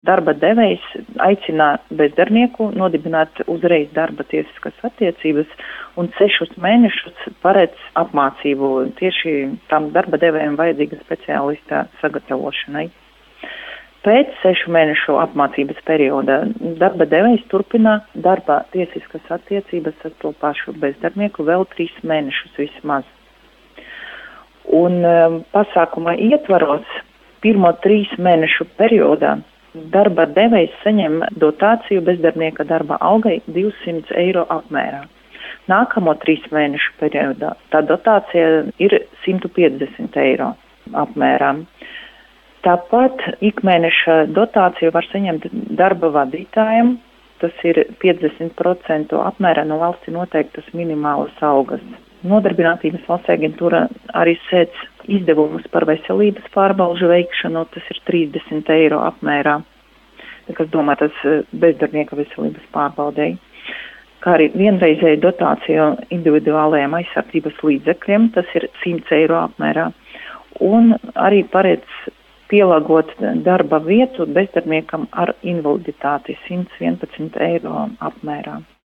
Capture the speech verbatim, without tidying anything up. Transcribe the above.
Darba devējs aicina bezdarbnieku nodibināt uzreiz darba tiesiskas attiecības un sešus mēnešus paredz apmācību tieši tam darba devējiem vajadzīga speciālista sagatavošanai. Pēc sešu mēnešu apmācības perioda darba devējs turpina darba tiesiskas attiecības ar to pašu bezdarbnieku vēl trīs mēnešus vismaz. Un um, pasākuma ietvaros pirmo trīs mēnešu periodā darba devējs saņem dotāciju bezdarbnieka darba algai divsimt eiro apmērā. Nākamo trīs mēnešu periodā tā dotācija ir simt piecdesmit eiro apmērā. Tāpat ikmēneša dotāciju var saņemt darba vadītājiem, tas ir piecdesmit procenti apmērā no valsti noteiktas minimālas algas. Nodarbinātības valsts aģentūra arī sēdz izdevumus par veselības pārbaužu veikšanu, tas ir trīsdesmit eiro apmērā, kas domātas bezdarbnieka veselības pārbaudēji, kā arī vienreizēju dotāciju individuālajiem aizsardzības līdzekļiem, tas ir simt eiro apmērā, un arī paredz pielāgot darba vietu bezdarbniekam ar invaliditāti simt vienpadsmit eiro apmērā.